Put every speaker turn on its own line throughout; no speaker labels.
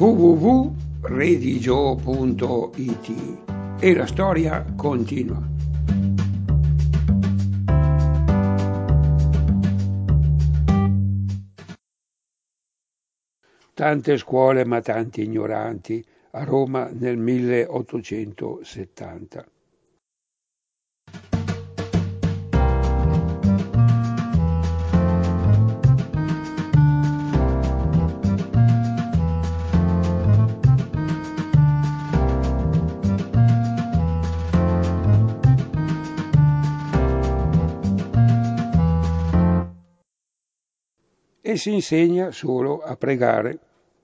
www.redigio.it e la storia continua. Tante scuole ma tanti ignoranti a Roma nel 1870. E si insegna solo a pregare.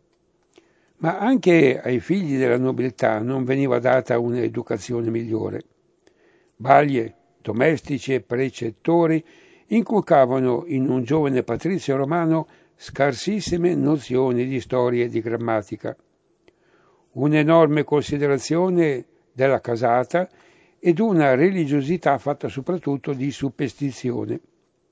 Ma anche ai figli della nobiltà non veniva data un'educazione migliore. Baglie, domestici e precettori inculcavano in un giovane patrizio romano scarsissime nozioni di storia e di grammatica, un'enorme considerazione della casata ed una religiosità fatta soprattutto di superstizione.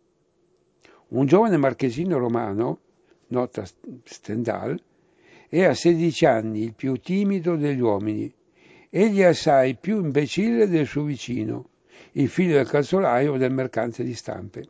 Un giovane marchesino romano, nota Stendhal, è a 16 anni il più timido degli uomini, egli è assai più imbecille del suo vicino, il figlio del calzolaio o del mercante di stampe.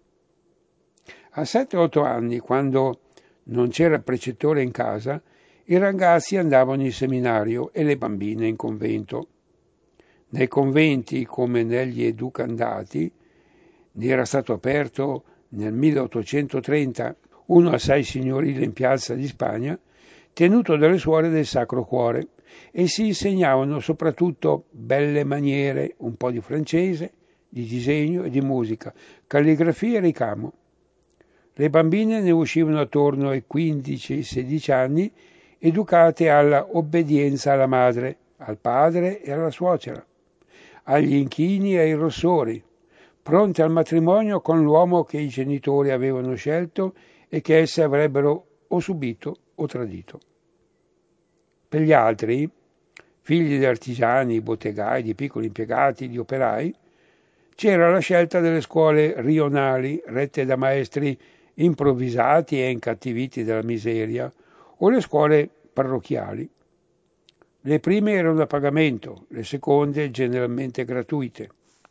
A 7-8 anni, quando non c'era precettore in casa, i ragazzi andavano in seminario e le bambine in convento. Nei conventi, come negli educandati, ne era stato aperto nel 1830 uno assai signorile in Piazza di Spagna, tenuto dalle suore del Sacro Cuore, e si insegnavano soprattutto belle maniere, un po' di francese, di disegno e di musica, calligrafia e ricamo. Le bambine ne uscivano attorno ai 15-16 anni, educate alla obbedienza alla madre, al padre e alla suocera, agli inchini e ai rossori, pronte al matrimonio con l'uomo che i genitori avevano scelto e che esse avrebbero o subito o tradito. Per gli altri, figli di artigiani, bottegai, di piccoli impiegati, di operai, c'era la scelta delle scuole rionali, rette da maestri improvvisati e incattiviti dalla miseria, o le scuole parrocchiali. Le prime erano a pagamento, le seconde generalmente gratuite.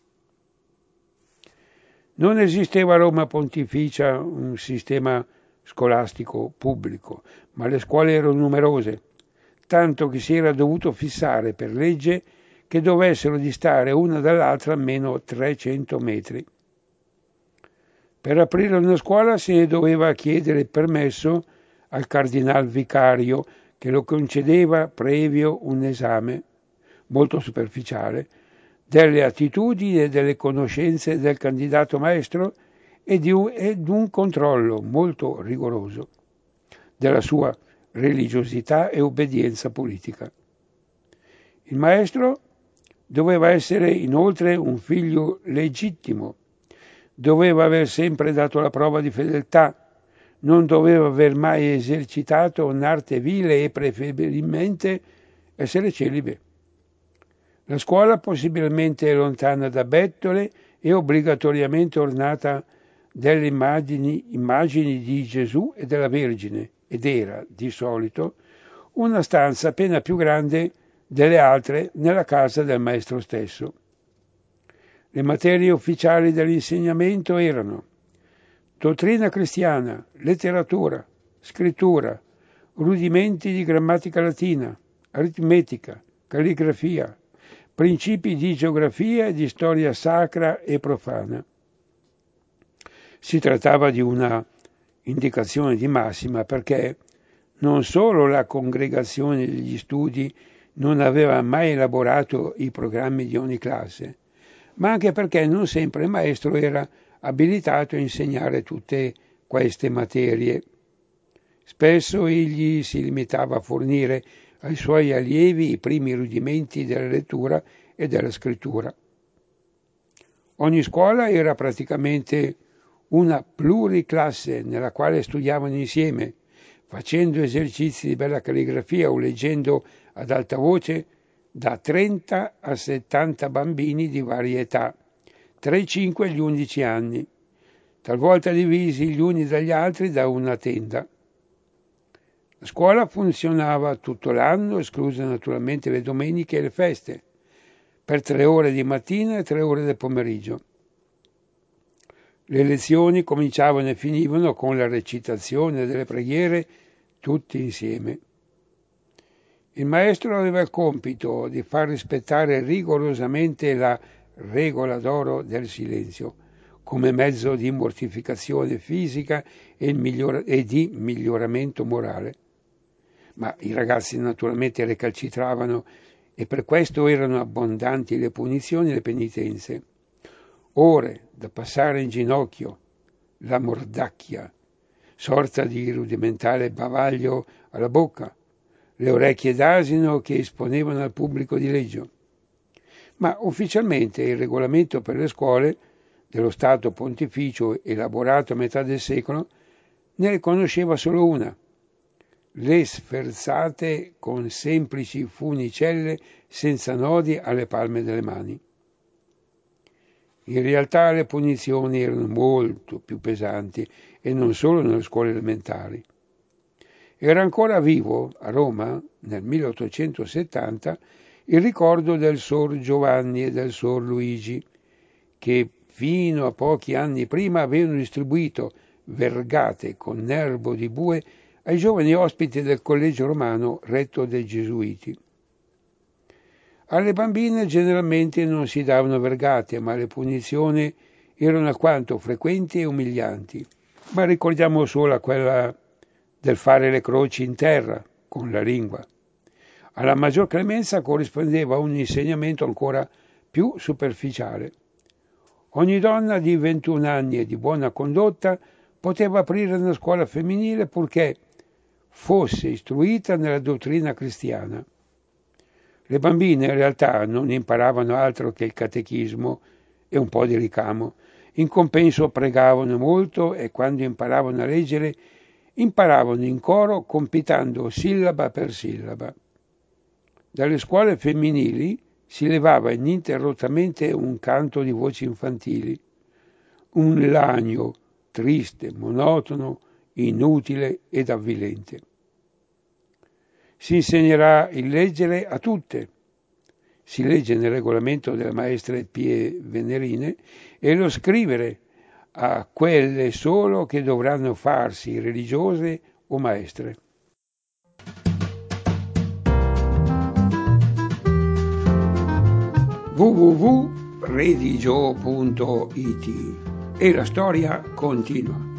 Non esisteva a Roma Pontificia un sistema scolastico pubblico, ma le scuole erano numerose, tanto che si era dovuto fissare per legge che dovessero distare una dall'altra almeno 300 metri. Per aprire una scuola si ne doveva chiedere permesso al cardinal vicario, che lo concedeva previo un esame, molto superficiale, delle attitudini e delle conoscenze del candidato maestro ed un controllo molto rigoroso della sua religiosità e obbedienza politica. Il maestro doveva essere inoltre un figlio legittimo, doveva aver sempre dato la prova di fedeltà, non doveva aver mai esercitato un'arte vile e preferibilmente essere celibe. La scuola possibilmente lontana da bettole e obbligatoriamente ornata delle immagini di Gesù e della Vergine, ed era, di solito, una stanza appena più grande delle altre nella casa del maestro stesso. Le materie ufficiali dell'insegnamento erano dottrina cristiana, letteratura, scrittura, rudimenti di grammatica latina, aritmetica, calligrafia, principi di geografia e di storia sacra e profana. Si trattava di una indicazione di massima perché non solo la congregazione degli studi non aveva mai elaborato i programmi di ogni classe, ma anche perché non sempre il maestro era abilitato a insegnare tutte queste materie. Spesso egli si limitava a fornire ai suoi allievi i primi rudimenti della lettura e della scrittura. Ogni scuola era praticamente una pluriclasse nella quale studiavano insieme, facendo esercizi di bella calligrafia o leggendo ad alta voce da 30 a 70 bambini di varie età, tra i 5 e gli 11 anni, talvolta divisi gli uni dagli altri da una tenda. La scuola funzionava tutto l'anno, escluse naturalmente le domeniche e le feste, per 3 ore di mattina e 3 ore del pomeriggio. Le lezioni cominciavano e finivano con la recitazione delle preghiere tutti insieme. Il maestro aveva il compito di far rispettare rigorosamente la regola d'oro del silenzio, come mezzo di mortificazione fisica e di miglioramento morale. Ma i ragazzi naturalmente recalcitravano e per questo erano abbondanti le punizioni e le penitenze. Ore da passare in ginocchio, la mordacchia, sorta di rudimentale bavaglio alla bocca, le orecchie d'asino che esponevano al pubblico dileggio. Ma ufficialmente il regolamento per le scuole dello Stato Pontificio, elaborato a metà del secolo, ne riconosceva solo una: le sferzate con semplici funicelle senza nodi alle palme delle mani. In realtà le punizioni erano molto più pesanti e non solo nelle scuole elementari. Era ancora vivo a Roma, nel 1870, il ricordo del Sor Giovanni e del Sor Luigi, che fino a pochi anni prima avevano distribuito vergate con nervo di bue ai giovani ospiti del collegio romano retto dai Gesuiti. Alle bambine generalmente non si davano vergate, ma le punizioni erano alquanto frequenti e umilianti. Ma ricordiamo solo quella del fare le croci in terra con la lingua. Alla maggior clemenza corrispondeva un insegnamento ancora più superficiale. Ogni donna di 21 anni e di buona condotta poteva aprire una scuola femminile purché fosse istruita nella dottrina cristiana. Le bambine in realtà non imparavano altro che il catechismo e un po' di ricamo. In compenso pregavano molto e quando imparavano a leggere, imparavano in coro compitando sillaba per sillaba. Dalle scuole femminili si levava ininterrottamente un canto di voci infantili, un lagno triste, monotono, inutile ed avvilente. Si insegnerà il leggere a tutte. Si legge nel regolamento delle maestre Pie Venerine, e lo scrivere a quelle solo che dovranno farsi religiose o maestre. www.religio.it e la storia continua.